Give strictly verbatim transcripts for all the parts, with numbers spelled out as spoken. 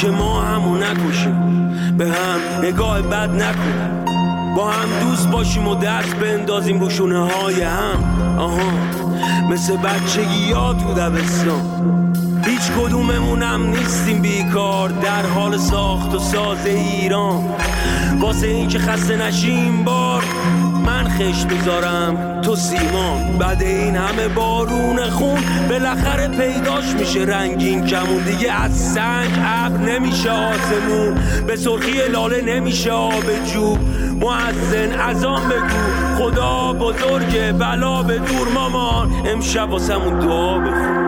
که ما همو نکشیم، به هم نگاه بد نکنیم، با هم دوست باشیم و دست بندازیم رو شونه های هم. آها مثل بچگی ها تو دبستان، هیچ کدوممونم نیستیم بیکار در حال ساخت و ساز ایران. واسه این که خسته نشیم بار من خشت میذارم تو سیمان. بعد این همه بارون خون بالاخره پیداش میشه رنگین کمون. دیگه از سنگ ابر نمیشه آسمون، به سرخی لاله نمیشه آب جو. مؤذن اذان بگو خدا بزرگه بلا به دور مامان، امشب واسمون دعا بخون.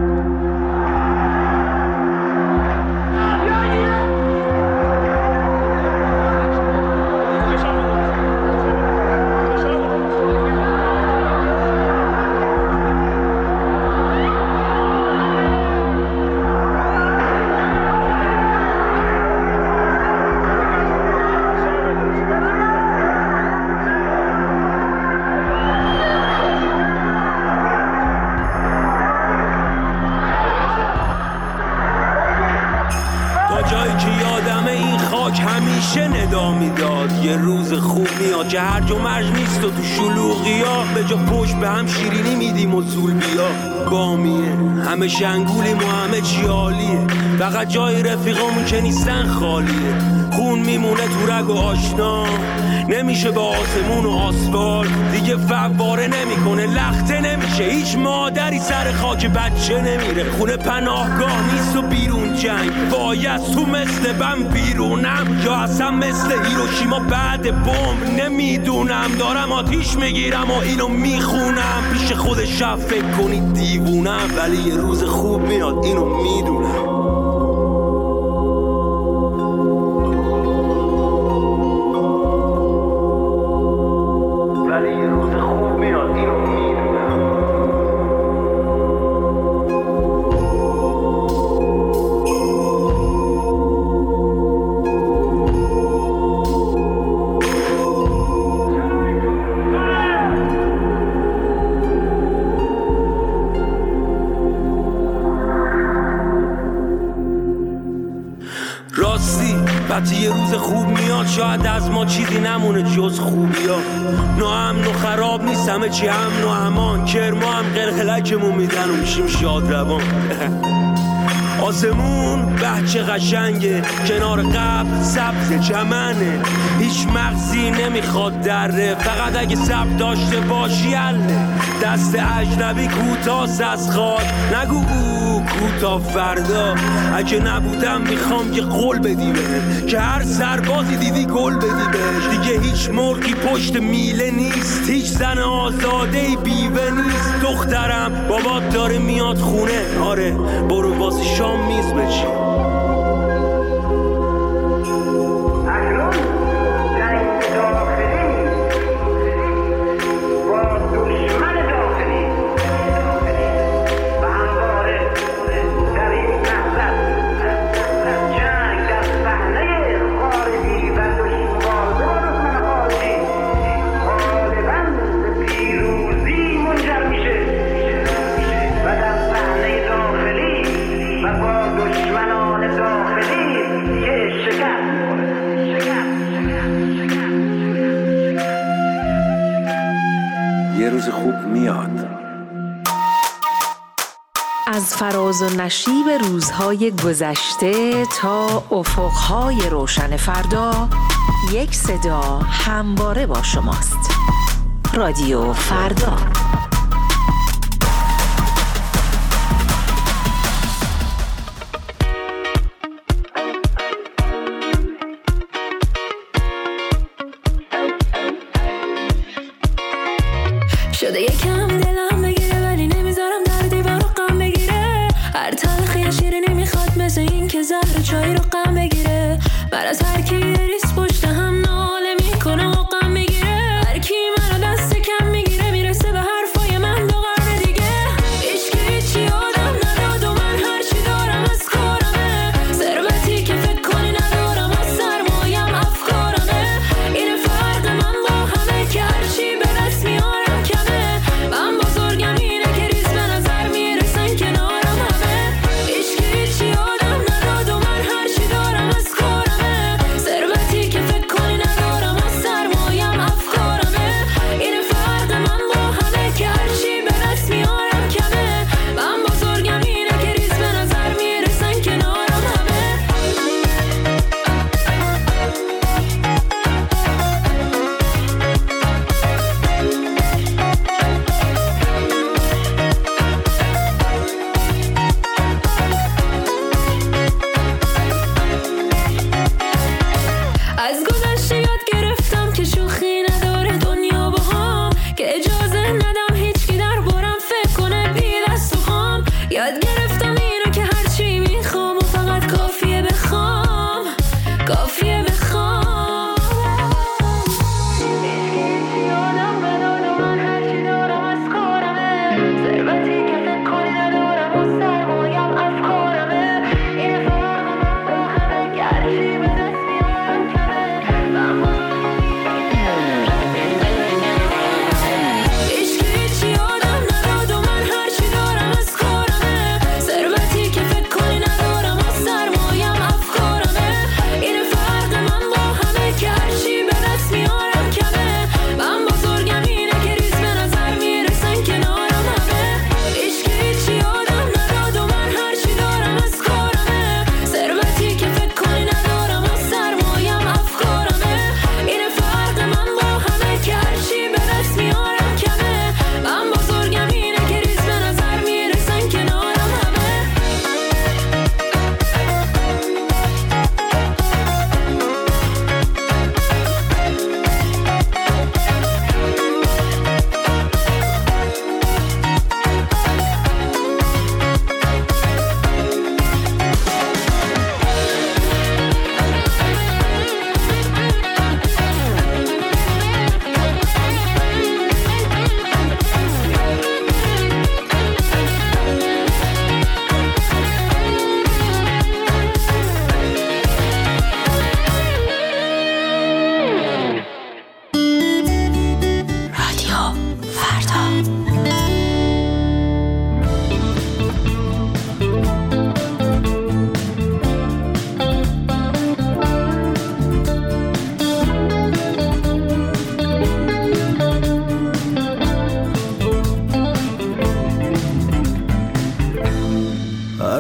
یه روز خوب میاد که هرج و مرج نیست و تو شلوغی ها به جا پشت به هم شیرینی میدیم و زول بیا بامیه. همه شنگولیم و همه چی عالیه، فقط جای رفیقامون که نیستن خالیه. خون میمونه تو رگ و آشنا، نمیشه با آسمون و آسفال دیگه فواره نمیکنه، لخته نمیشه. هیچ مادری سر خاک بچه نمیره، خونه پناهگاه نیست و بیرون جنگ. باید تو مثل بم بیرونم یا اصلا مثل هیروشیما بعد بمب، نمیدونم. دارم آتیش میگیرم و اینو میخونم، پیش خود شب فکر کنید دیوونم، ولی یه روز خوب میاد اینو میدونم. وقتی یه روز خوب میاد شاید از ما چیزی نمونه جز خوبی ها. ناامن و خراب نیست همه چی امن و امان، کرما هم قلقلکمون میدن و میشیم شاد روان. آسمون بچه قشنگه، کنار قبل سبز چمنه، هیچ مغزی نمیخواد دره، فقط اگه سب داشته باشی حله. دست اجنبی کوتاست از خاک، نگو او کوتا فردا. اگه نبودم میخوام که قول بدی بهم، که هر سربازی دیدی گل بدی بهش. دیگه هیچ مرغی پشت میله نیست، هیچ زن آزادهی بیوه نیست. دخترم بابات داره میاد خونه، آره برو واسه شام میز بچی. از فراز و نشیب روزهای گذشته تا افقهای روشن فردا، یک صدا همواره با شماست. رادیو فردا. شده یکم دلم بگیره ولی نمیذارم در دیوار غم بگیره. هر تلخی شیرینی نمیخواد مثل این که زهر چای رو غم بگیره. من از هر کی ریس پشت هم ناله میکنه و غم میگیره. هر کی منو دست کم میگیره میرسه به حرفای من دو قرن دیگه. هیچکی هیچی آدم نداد و من هر چی دارم از کارمه. ثروتی که فکر کنی ندارم از سرمایم افکارمه. این فرق من با همه که هر چی به دست میارم کمه. من بزرگم اینه که ریز به نظر میرسن کنارم همه. هیچکی هیچی آدم نداد و من هر چی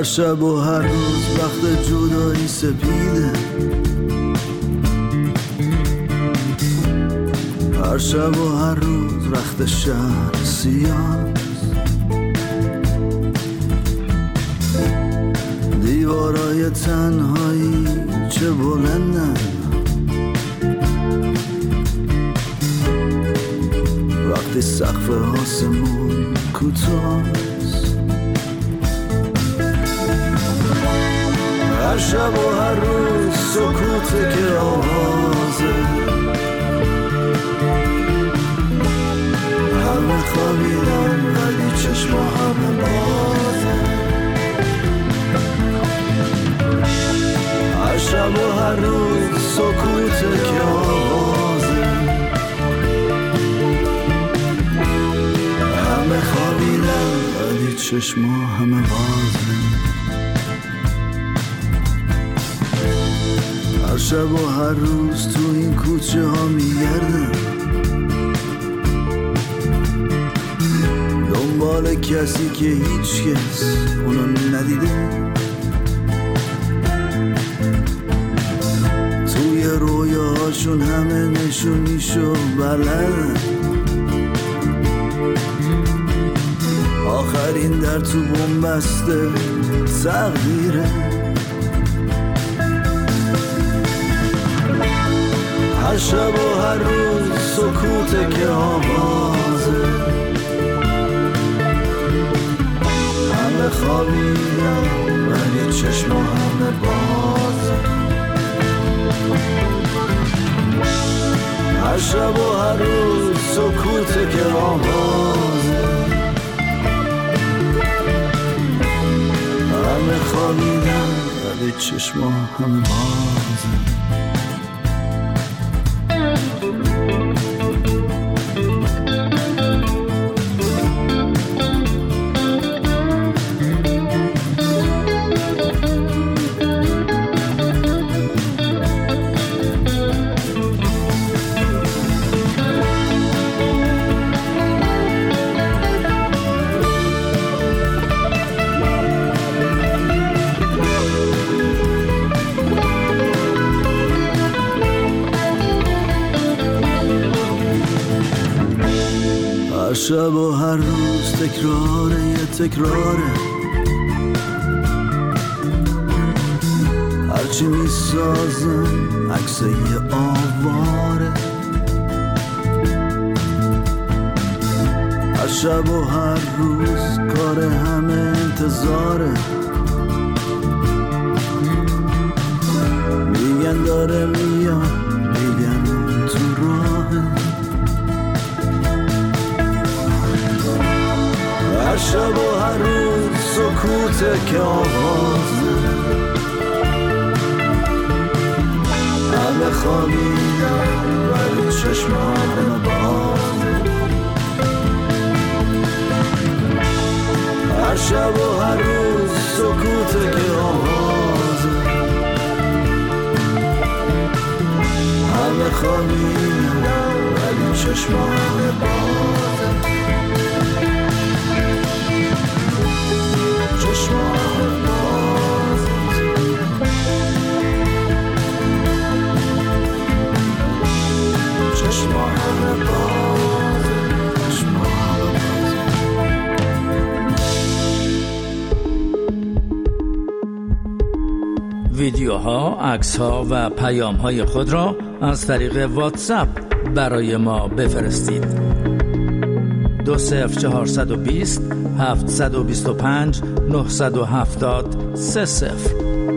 هر شب و هر روز وقت جدایی سپیده، هر شب و هر روز رخت شهر سیاه، دیوارای تنهایی چه بلندن، وقتی سقف آسمون کوتاست. هر شب و هر روز سکوته که آوازه، همه خوابیدن ولی چشم همه بازه. هر شب و هر روز سکوته که آوازه، همه خوابیدن ولی چشم همه بازه. هر شب و هر روز تو این کوچه ها میگردم، دنبال کسی که هیچ کس اونو ندیده، توی رویاهاشون همه نشونیشو بلدن، آخرین در تو بنبسته تقدیره. هر شب و هر روز سکوته که آوازه، همه خوابیدن ولی چشم همه بازه. هر شب و هر روز سکوته که آوازه، همه خوابیدن ولی چشم همه بازه. هر شب و هر روز تکراره یه تکراره، هرچی میسازم عکس یه آواره. هر شب و هر روز کار همه انتظاره، میگن داره میاد، میگن تو راهه. هر شب و هر روز سکوته که آوازه، همه خوابیدن ولی چشم همه بازه. هر شب و هر روز سکوته که آوازه، همه خوابیدن ولی چشم همه بازه. چشم همه بازه، چشم همه بازه، چشم همه بازه. ویدیوها، عکس‌ها و پیام‌های خود را از طریق واتساپ برای ما بفرستید. دو صفر چهارصد و بیست هفتصد و بیست و پنج نهصد و هفتاد سه صفر.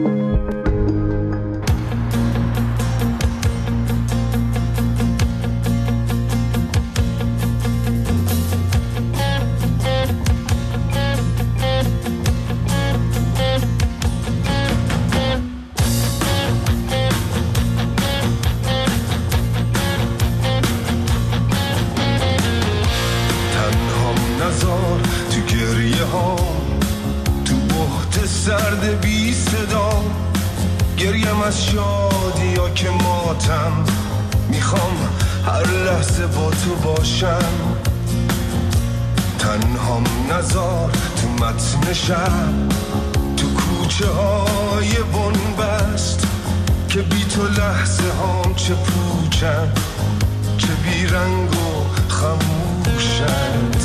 سرد بی صدا گریم از شادی یا که ماتم، میخوام هر لحظه با تو باشم. تنهام نزار تو متن شب، تو کوچه های بنبست که بی تو لحظه هم چه پوچن، چه بی رنگ و خموشند.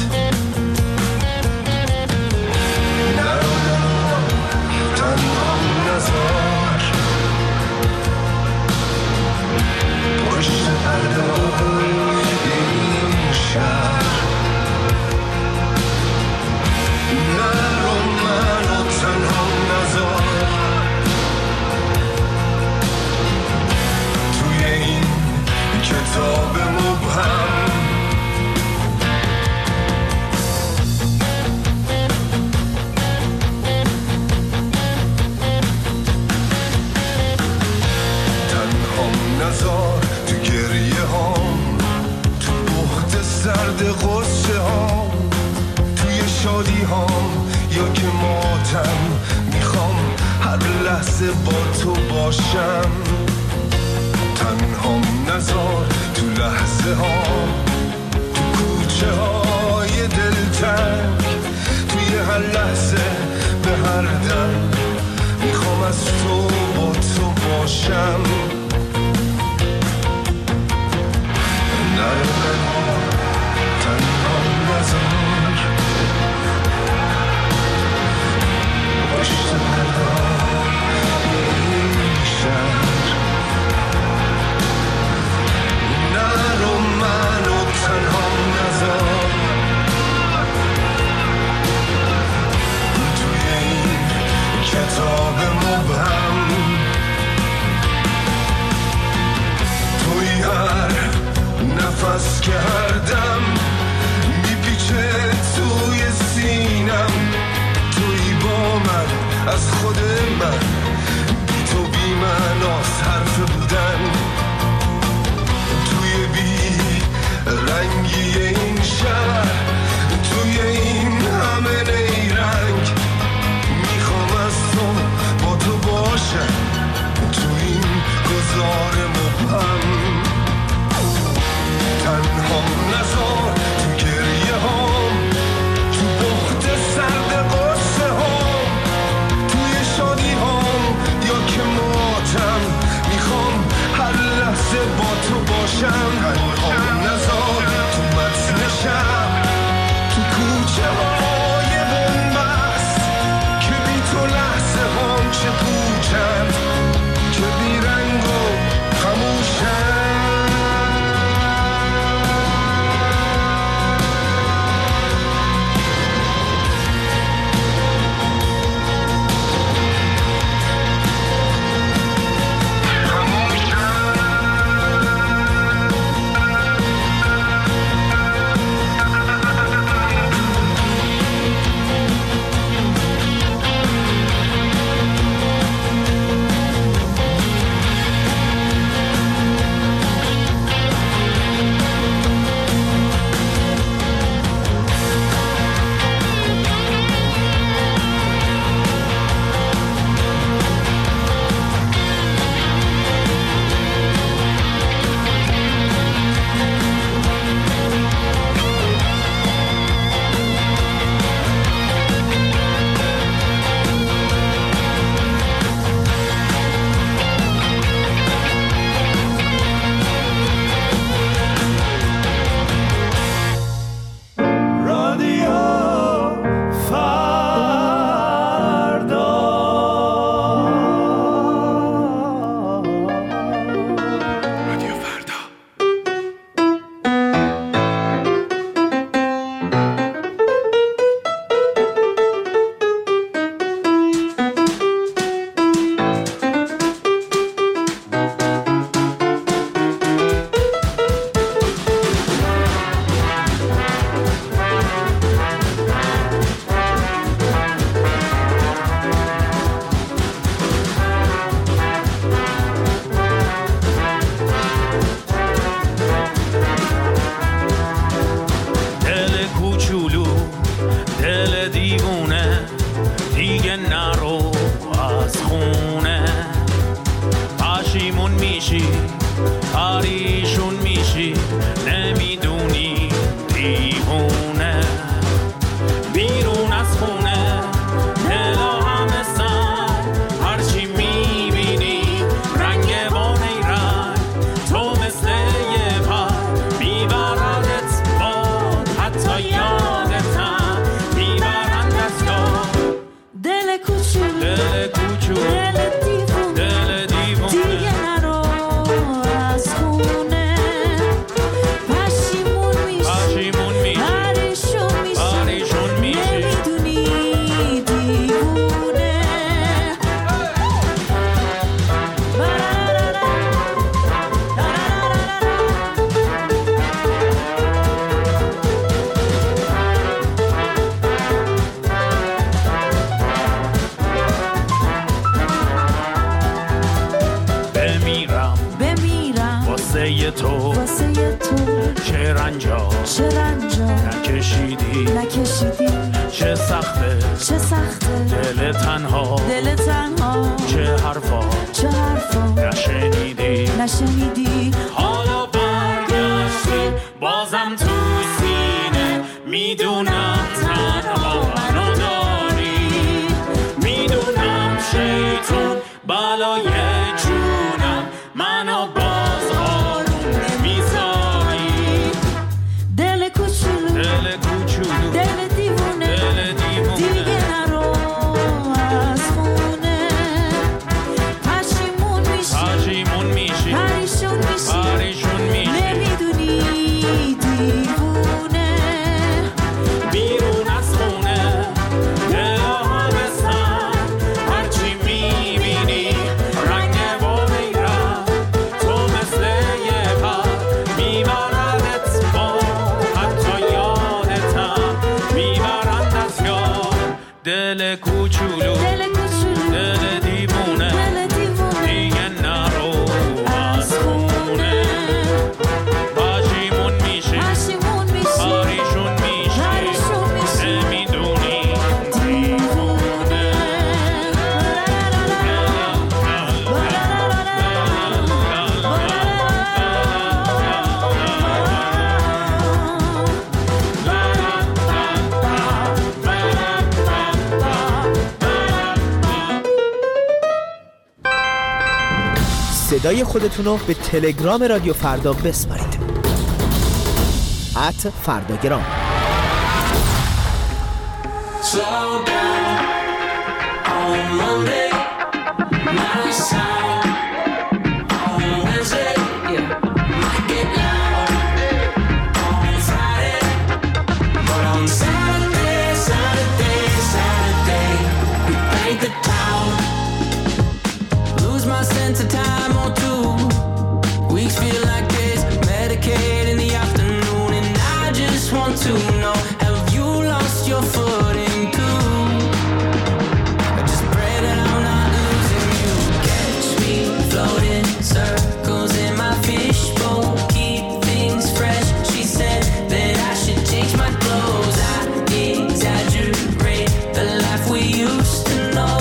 نرو نرو تنها نذار پشت پرده این شهر. نرو منو تنها نذار توی این کتاب مبهم. نذار تو گریه هام، تو بحت سرد غصه هام، توی شادی هام یا که ماتم. میخوام هر لحظه با تو باشم. تنهام نذار تو لحظه هام، تو کوچه های دلتنگ، توی هر لحظه به هر دم. میخوام از تو با تو باشم. نرو نرو تنها نذار پشت پرده این شهر. نرو منو تنها نذار توی این کتاب مبهم. توی هر نفس که هر دم میپیچه توی سینم. توی با من از خود من، بی تو بی معناست حرف بودن. توی بی رنگی این شهر، توی این همه نیرنگ. میخوام از تو با تو باشم تو این گذار مبهم. تنها نذار تو گریه هام، تو بحت سرد غصه هام، توی شادی هام یا که ماتم. میخوام هر لحظه با تو باشم. تنها نذار تو متن شب، تو کوچه های بنبست که بی تو لحظه هام چه پوچند، چه بی رنگ و خموشند. بیرون از خونه دلا همه سر تو واسه تو چه رنجا چه رنجا نکشیدی نکشیدی چه سخته چه سخته دل تنها دل تنها چه حرفا چه حرفا نشنیدی نشنیدی حالا برگشتی بازم تو سینه میدونم تنها منو داری میدونم شیطون بالای جونم منو باز آروم نمیذاری دل کوچولو دل کوچولو دل دیوونه دل دیوونه دیگه نرو از خونه پشیمون میشی پشیمون میشی پریشون میشی پریشون میشی نمیدونی دیوونه بیرون از خونه دل آبستن هرچی میبینی رنگ با میرم تو مثل یه پر میبردت با حتی یادتم میبرندت یاد دل کوچولو دل کوچولو دل دیوونه دل دیوونه دیگه نرو از خونه پشیمون میشی پشیمون میشی پریشون میشی پریشون میشی نمیدونی دیوونه صدای خودتون رو به تلگرام رادیو فردا بسپارید. ات فرداگرام. Slow down on Monday, night sound on Wednesday, yeah. Might get loud on Friday, but on Saturday, Saturday, Saturday, we paint the town. Lose my sense of time or two. Weeks feel like days, Medicaid in the afternoon, and I just want to know, have you lost your footing too? I just pray that I'm not losing you. Catch me floating circles in my fishbowl, keep things fresh. She said that I should change my clothes. I exaggerate the life we used to know.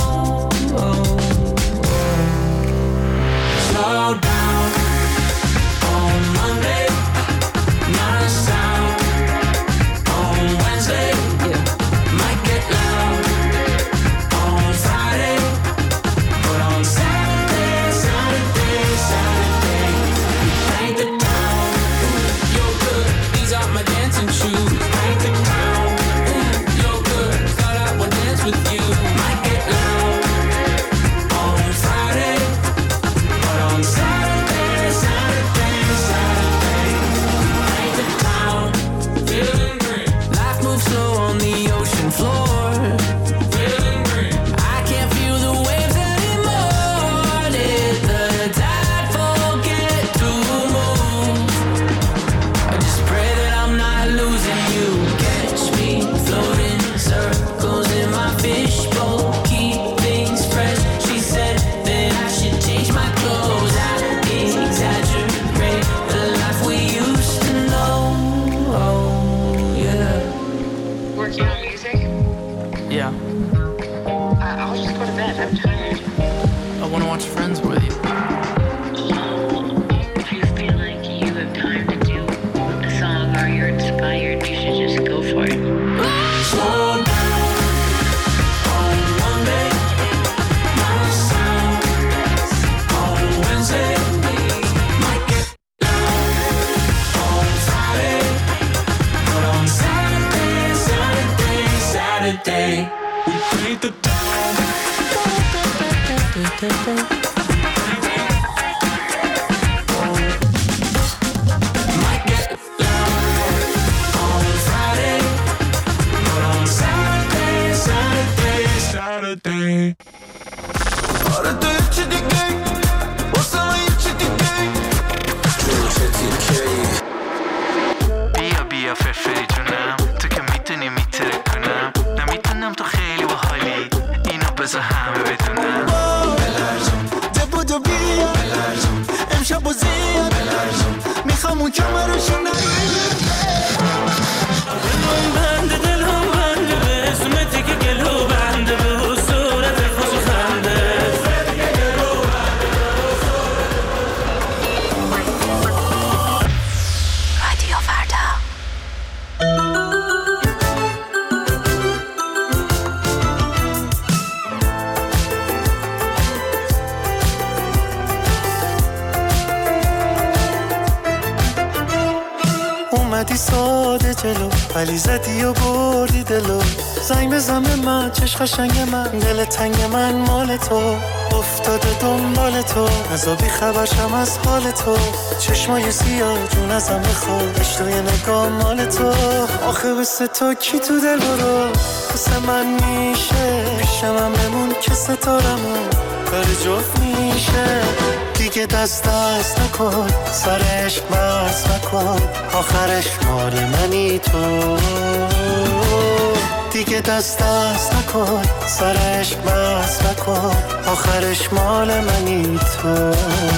Slow down on Monday, night sound on Wednesday, yeah. Might get loud on Friday, but on Saturday, Saturday, Saturday, we paint the town. You're good, these are my dancing shoes. Paint the town. You're good, thought I would dance with you. Might get loud on Friday, but on Saturday, Saturday, Saturday, we paint the town. Feeling great. Life moves slow on the ocean floor. Feeling great. I can't feel the waves anymore. Did the tide forget to move? I just pray that I'm not losing you. Catch me floating circles in my fishbowl, keep things fresh. She said that I should change my clothes. I exaggerate the life we used to know. Oh, yeah. Working on music? Yeah, I- I'll just go to bed. I'm tired. I want to watch Friends with you. If you feel like you have time to do a song or you're inspired, you should just go for it. Slow down on Monday, night sound on Wednesday, might get loud on Friday, but on Saturday, Saturday, Saturday, we paint the town. Might get loud on Friday, but on Saturday, Saturday, Saturday. آره تو یه چی دیگه واسه من یه چی دیگه جون چه تیکه بیا بیا فرفری جونم تو که میتونی میتره کنم نمیتونم تو خیلی باحالی اینو بذار همه بدونم بلرزون ده بودو بیا بلرزون امشب و زیاد میخوام اون کمرشو نگیره. دلم بنده دلم بنده به اسمتی که گلو بنده به صورت خوش خنده. رادیو فردا. اومدی ساده جلو ولی زدی و بردی دلو. زنگ بزن به من چش قشنگ من، دل تنگ من مال تو. افتاده دنبال تو نزا بی خبرشم از حال تو. چشمای سیاه جون ازم بخواد، اشتای نگاه مال تو. آخه بسه تو کی تو دل برو بسه من میشه. پیشم هم بمون که ستارمون داره جفت میشه. دیگه دست دست نکن سر عشق بس نکن، آخرش مال منی تو. دیگه دست دست نکن سر عشق بس نکن، آخرش مال منی تو.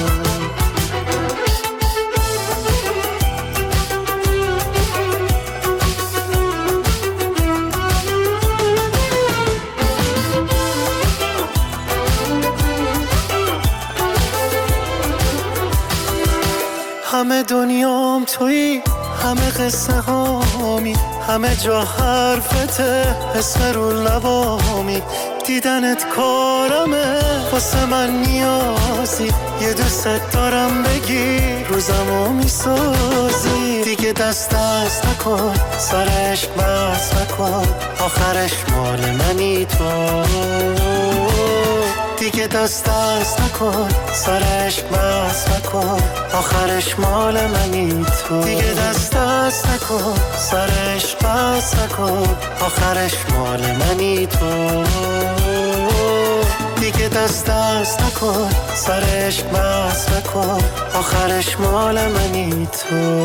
همه دنیام تویی، همه قصه هامی، همه جا حرفته اسم رو لبامی. دیدنت کارمه واسه من نیازی، یه دوست دارم بگی روزمو میسازی. دیگه دست دست نکن سر عشق بس نکن، آخرش مال منی تو. دیگه دست دست نکن سر عشق بس نکن، آخرش مال منی تو. دیگه دست دست نکن سر عشق بس نکن، آخرش مال منی تو. دیگه دست دست نکن سر عشق بس نکن، آخرش مال منی تو.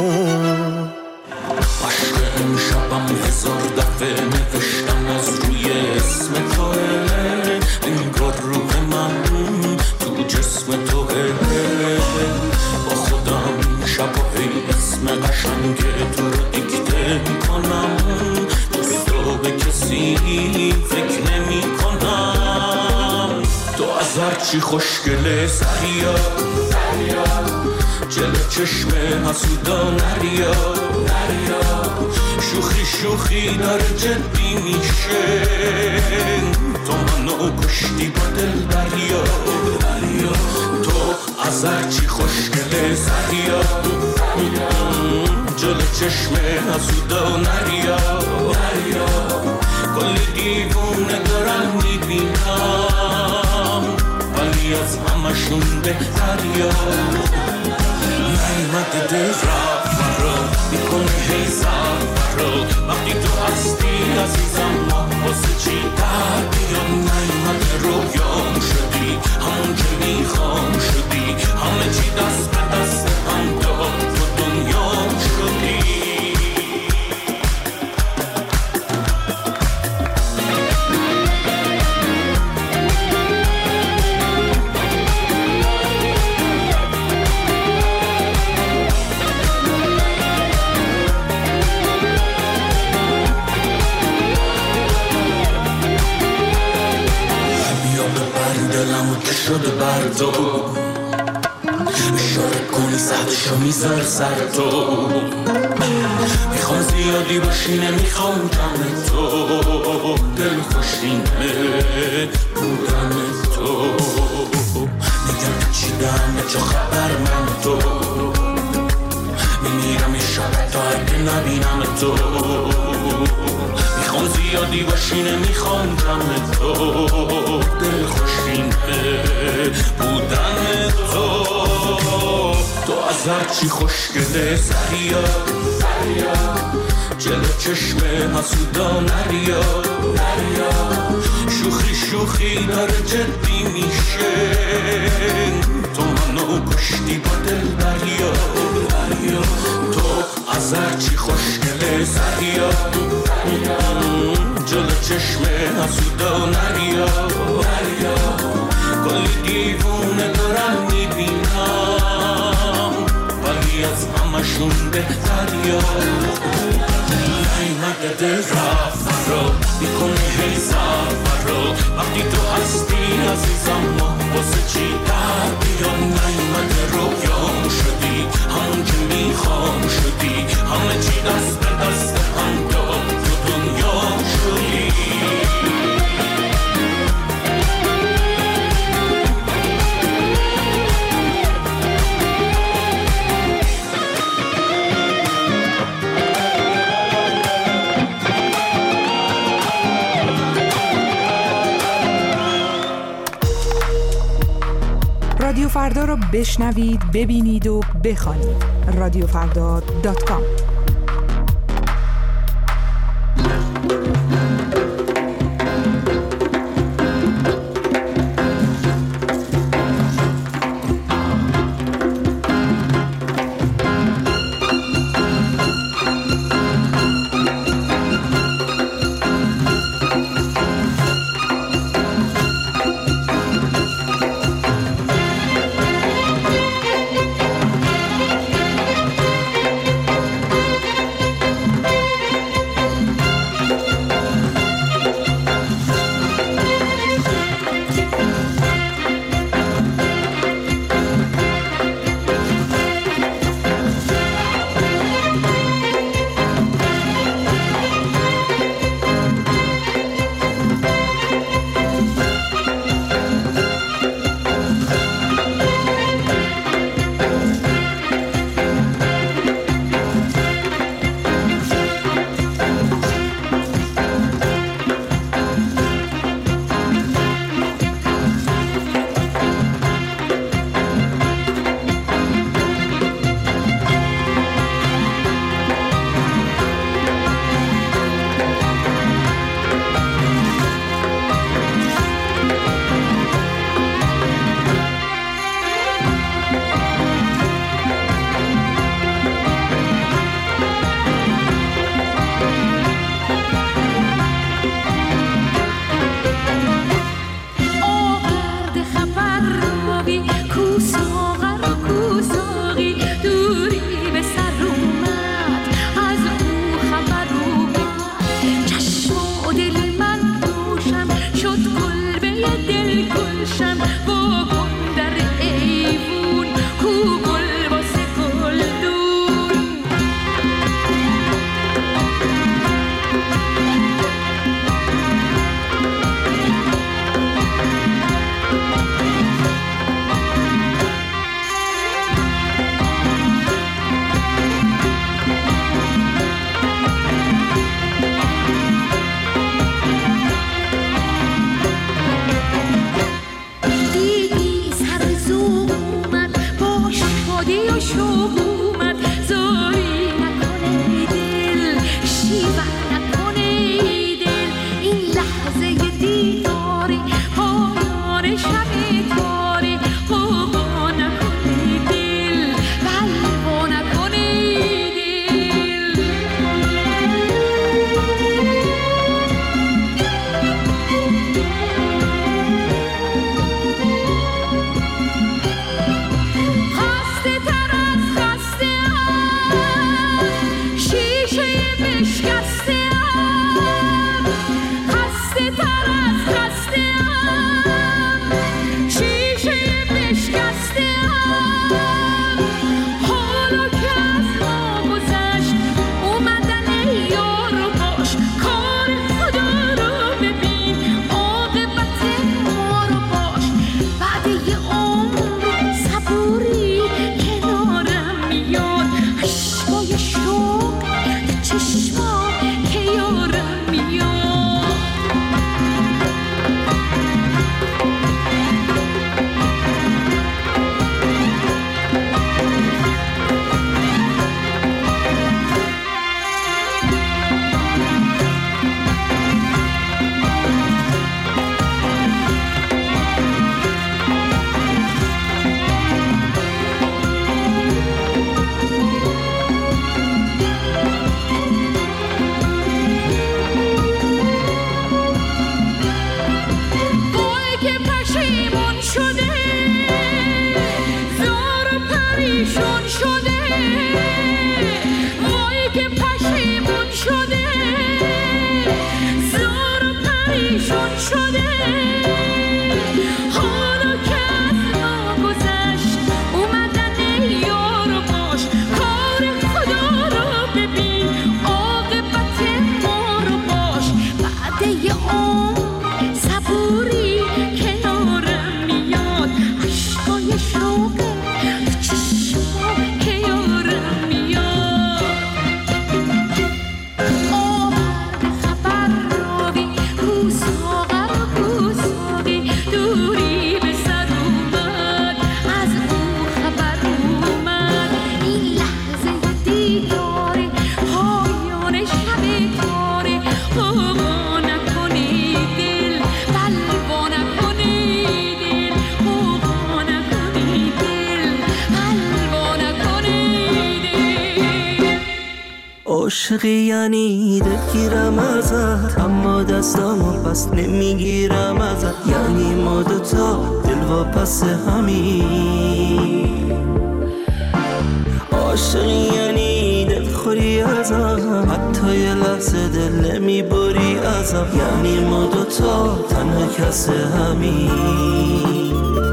عشق امشبم هزار دفعه نوشتم از روی اسم توه، انگار روح من تو جسم توه. با خودم شب و هی اسم قشنگ تو رو دیکته کنم، دوستو به کسی فکر نمی کنم. تو از هرچی خوشگله سریا جلو چشم حسودا نریا، شوخی شوخی داره جدی میشه. تو منو کشتی با دل دریا، تو از هرچی خوشگله سریا جلو چشم حسودا نریا. کلی دیوونه دارم میبینم ولی از همشون بهتریا. نیمت دل رفت فرا میکنه هی زن فرا، وقتی تو هستی عزیزم ما واسه چی در بیان. نیمت رویام شدی همون که میخوام شدی، همه چی دست به دست هم داد تو دنیام شدی. شده بردو اشاره کنی سهدشو میذار سر تو. میخوام زیادی باشی نمیخوام کم تو، دل خوشینه بودن تو. میگم چیدم چه خبر من تو، میمیرم یه شب تا اگه نبینم تو. میخوام زیادی باشی نمیخوام کم تو، دل خوشینه بودن تو. تو از هرچی خوشگله سریا جلو چشم حسودا نریا. شوخی شوخی داره جدی میشه. تو منو کشتی با دل دریا، تو از هرچی خوشگله سریا جلو چشم حسودا نریا. کلی دیوونه دارم میبینم جون به دریا نیمده دل رفت رو میکنه هی سفر رو وقتی تو هستی عزیزم ما واسه چی در بیا نیمده رویام شدی همون که میخوام شدی همه چی دست به دست هم داد تو دنیا شدی رادیو فردا رو بشنوید، ببینید و بخوانید. رادیو فردا دات کام. عاشقی یعنی دلگیرم ازت، اما دستامو پس نمیگیرم ازت. یعنی ما دوتا دل واپس همین. عاشقی یعنی دلخوری ازم، حتی یه لحظه دل نمیبری ازم. یعنی ما دوتا تنها کس همین.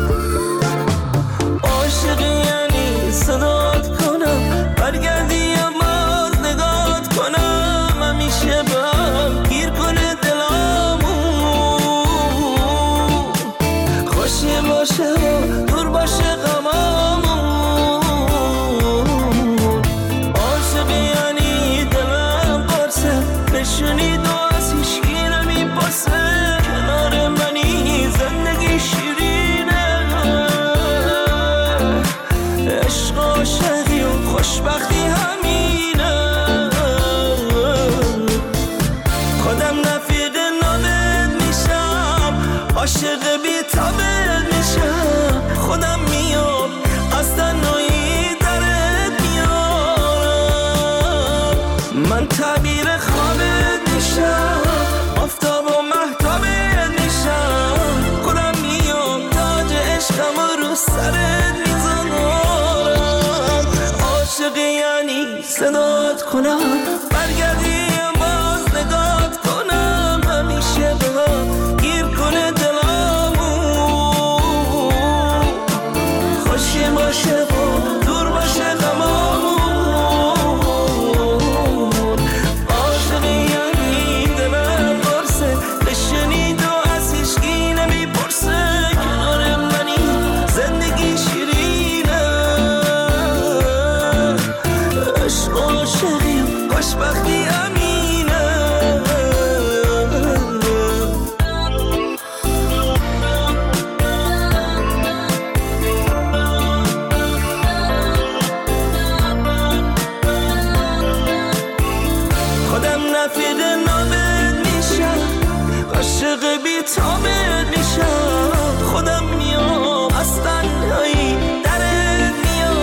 عاشقی یعنی صدات کنم برگردی یا باز نگات کنم، همیشه به هم گیر کنه دلامون. خوشی باشه و دور باشه غمامون. عاشقی یعنی دلم قرصه، نشونی دو از هیچکی نمیپرسه. کنار منی زندگی شیرینه، عشق عاشقی و خوشبختی همینه. خودم رفیق نامت میشم، عاشق بی تابت میشم. خودم میام از تنهایی درت میارم. من تعبیر خوابت میشم، آفتاب و مهتابت میشم. خودم میام تاج عشقم رو سرت میذارم. عاشقی یعنی صدات کنم برگردی باز نگات کنم، همیشه به هم گیر کنه دلامون. خوشی باشه و دور باشه غمامون. عاشقی یعنی دلم قرصه، بشنید و از هیچکی نمیپرسه. کنار منی زندگی شیرینه، عشق عاشقی و خوشبختی همینه. خودم رفیق نامت میشم، عاشق بی تابت میشم. خودم میام از تنهایی درت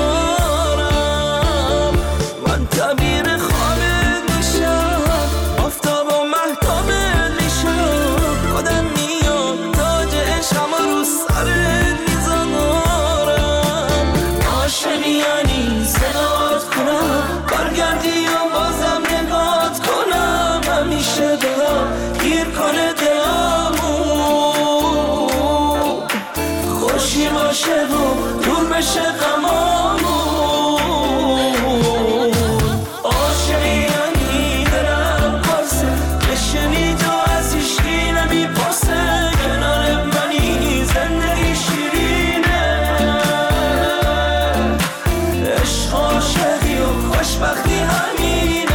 میارم. من تعبیر خوابت میشم، آفتاب و مهتابت میشم. خودم میام تاج عشقم رو سرت میذارم. عاشقی یعنی صدات کنم برگردی و بازم نگات کنم، همیشه دلم گیر کنه دلامون. خوشی باشه و دور بشه غمامون. عاشقی یعنی دلم قرصه، بشنید و از هیچکی نمیپرسه. کنار منی زندگی شیرینه، عشق عاشقی و خوشبختی همینه.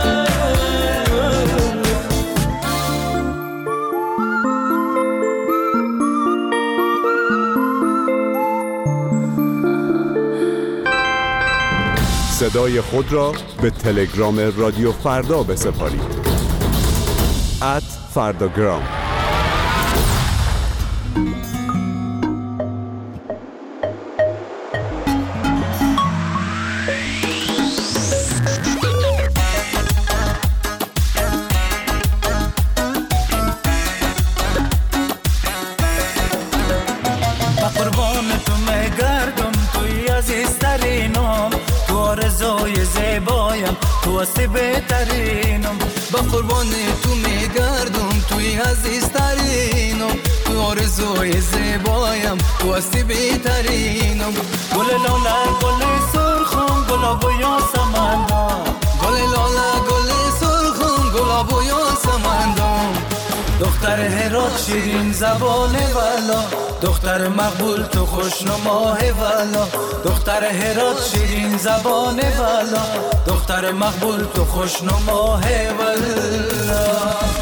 صدای خود را به تلگرام رادیو فردا بسپارید. ات فرداگرام. با قربان تو مگردم، توی عزیزترینم، تو آرزوی زیبایم، تو هستی بهترینم. با قربان تو میگردم، توی عزیزترینم، تو آرزوی زیبایم، تو هستی بهترینم. گل لاله گل سرخم، گلاب و یاسمندم. گل لاله گل سرخم، گلاب و یاسمندم. دختر هرات شیرین زبان والا، دختر مقبول تو خوشنماه والا. دختر هرات شیرین زبان والا، دختر مقبول تو خوشنماه والا.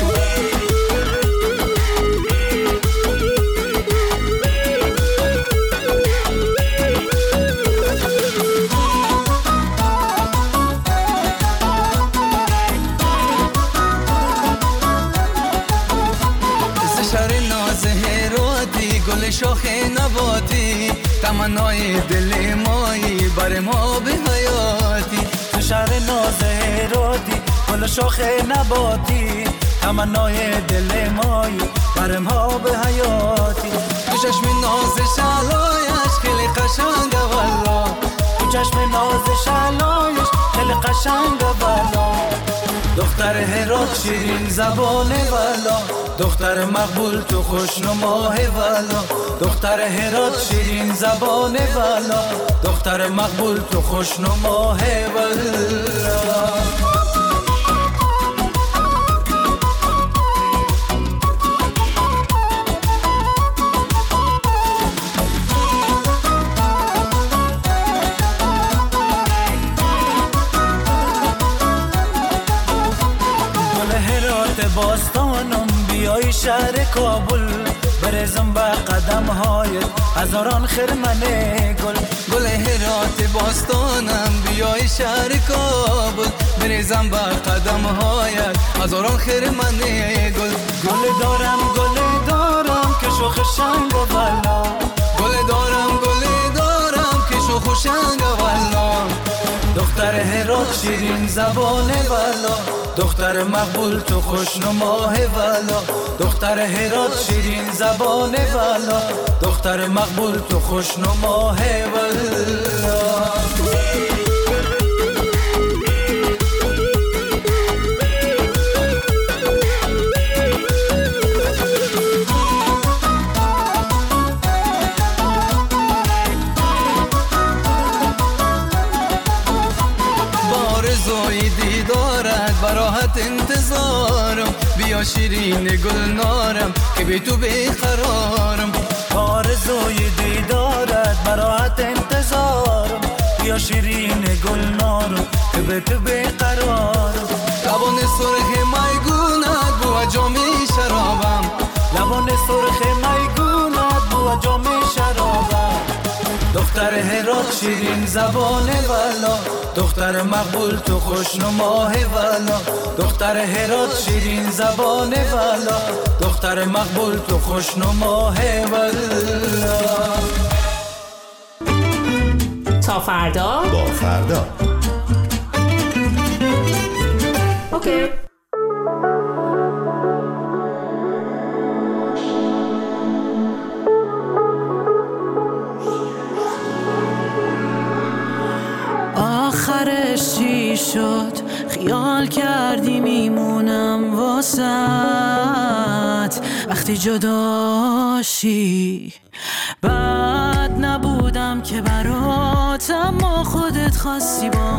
گل شاخ نباتی، تمنای دل مایی بر ما به حیاتی. تو شهر ناز ناز هرادی گل شاخ نباتی تمنای دل مایی برم ها به حیاتی تو چشم ناز شلایش خیلی قشنگه والا تو چشم ناز شلایش خیلی قشنگه والا دختر هرات شیرین زبانه والا دختر مقبول تو خوشنماه والا دختر هرات شیرین زبانه والا دختر مقبول تو خوشنماه والا باستانم بیای شهر کابل برزم به قدم های هزاران خرمنه گل گل هرات باستانم بیای شهر کابل برزم به قدم های هزاران خرمنه گل گل دارم گل دارم که شوخ شنگ و بلا گل دارم گل دارم که شوخ شنگ و بلا دختر هرات شیرین زبانه والا دختر مقبول تو خوشنماه والا دختر هرات شیرین زبانه والا دختر مقبول تو خوشنماه والا براحت انتظارم بیا شیرین گلنارم که بی تو بیقرارم آرزوی دیدارت براحت انتظارم بیا شیرین گلنارم که بی تو بیقرارم لبان سرخ میگونت بو جام شرابم لبان سرخ میگونت بو جام شرابم دختر هرات شیرین زبانه والا دختر مقبول تو خوشنماه والا دختر هرات شیرین زبانه والا دختر مقبول تو خوشنماه والا تا فردا با فردا اوکی آخرش چی شد خیال کردی میمونم واسط وقتی جداشی بد نبودم که برات اما خودت خواستی با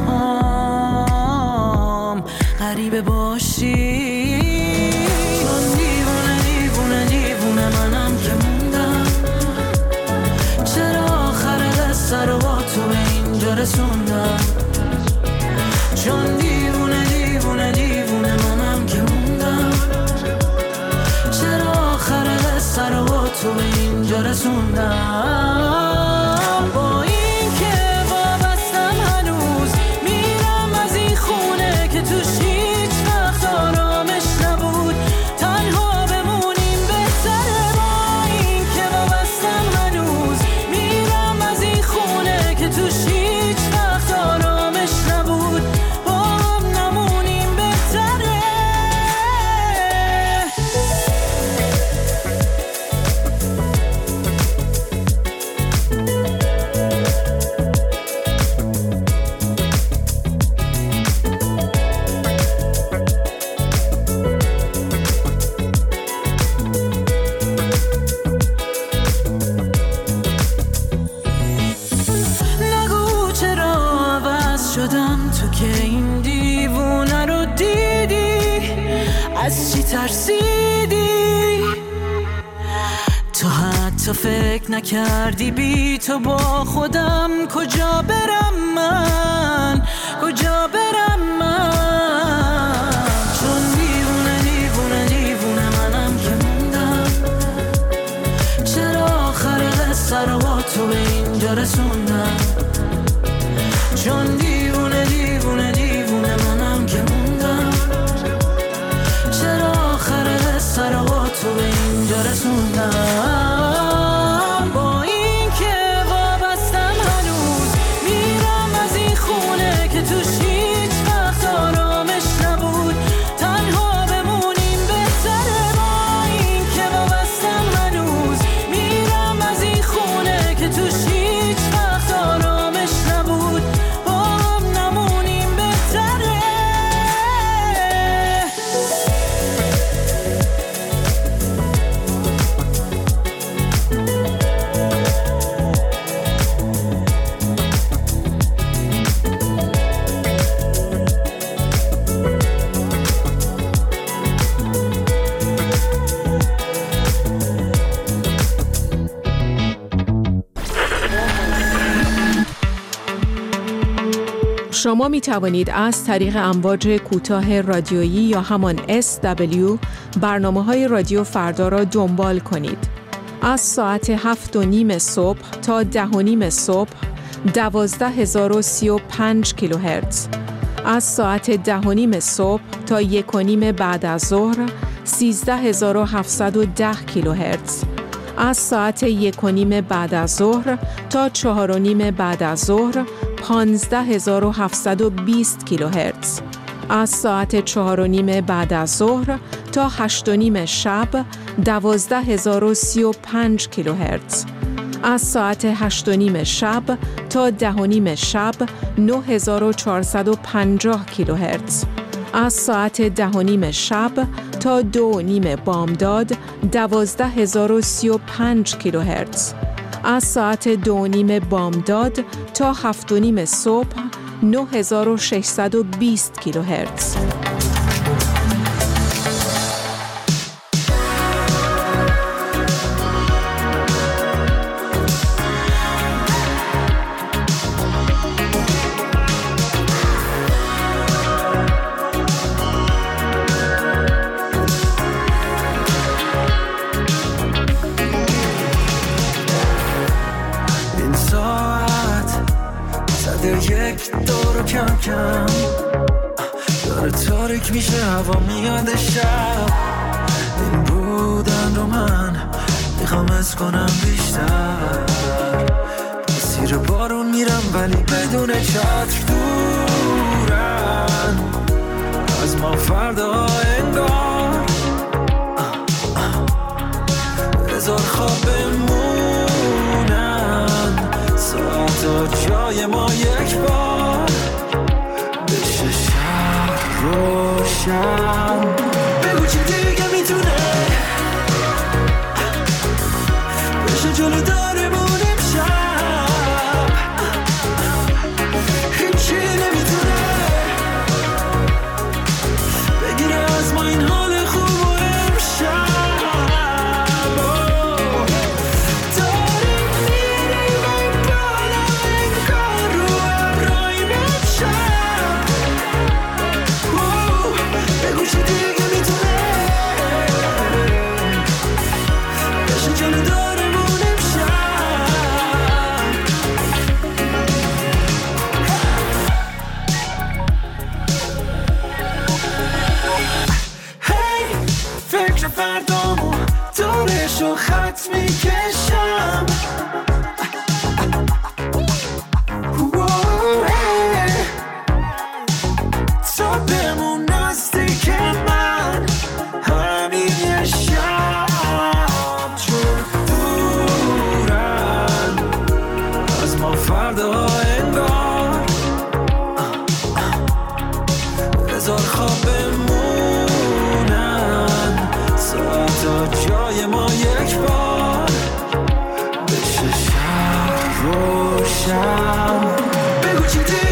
هم غریبه باشی چون دیوونه دیوونه دیوونه منم که موندم چرا آخر قصه رو با تو اینجا رسوندم چون دیوونه دیوونه دیوونه منم که موندم چرا آخر قصه رو با تو اینجا رسوندم با این که وابستم هنوز میرم از این خونه که توش هیچ وقت آرامش نبود تنها بمونیم بهتره با این که وابستم هنوز میرم از این خونه که توش هیچ وقت آرامش نبود با هم نمونیم بهتره نگو چرا عوض شدم تو که این دیوونه رو دیدی از چی ترسیدی تو حتی فکر نکردی بی تو با خودم کجا برم من کجا برم من چون دیوونه دیوونه دیوونه منم که موندم چرا آخر قصه رو با تو اینجا رسوندم چون دیوونه دیوونه دیوونه منم که موندم چرا آخر قصه رو با تو اینجا رسوندم با این که وابستم هنوز میرم از این خونه که توش هیچ وقت شما می توانید از طریق امواج کوتاه رادیویی یا همان اس دبلیو برنامه های رادیو فردا را دنبال کنید. از ساعت هفت و نیم صبح تا ده و نیم صبح دوازده هزار و سی و پنج کیلوهرتز. از ساعت ده و نیم صبح تا یک و نیم بعد از ظهر سیزده هزار و هفتصد و ده کیلوهرتز. از ساعت یک و نیم بعد از ظهر تا چهار و نیم بعد از ظهر پانزده هزار و هفتصد و بیست کیلوهرتز. از ساعت چهار و نیم بعد از ظهر تا هشت و نیم شب دوازده هزار و سی و پنج کیلوهرتز. از ساعت هشت و نیم شب تا ده و نیم شب نه هزار و چهارصد و پنجاه کیلوهرتز. از ساعت ده و نیم شب تا دو و نیم بامداد دوازده هزار و سی و پنج کیلوهرتز. از ساعت دو و نیم بامداد تا هفت و نیم صبح نه هزار و ششصد و بیست کیلوهرتز. یک دور کم کم داره تاریک میشه، هوا میاد شب. این بودن رو من میخوام از کنم بیشتر. مسیر بارون میرم ولی بدون چتر، دورن از ما فردا انگار. هزار خواب بمونن ساعتا جای ما یک بار بشه شهر روشن. بگو چی دیگه میتونه بشه جلو دارمون امشب. هیچی نمیتونه بگیره از ما این حال خوب و امشب. فردامو دورشو خط میکشم. تا بمون نزدیک من همین یه شب، چون دورن از ما فردا انگار. هزار خواب تا جای ما یک بار بشه شهر روشن. بگو چی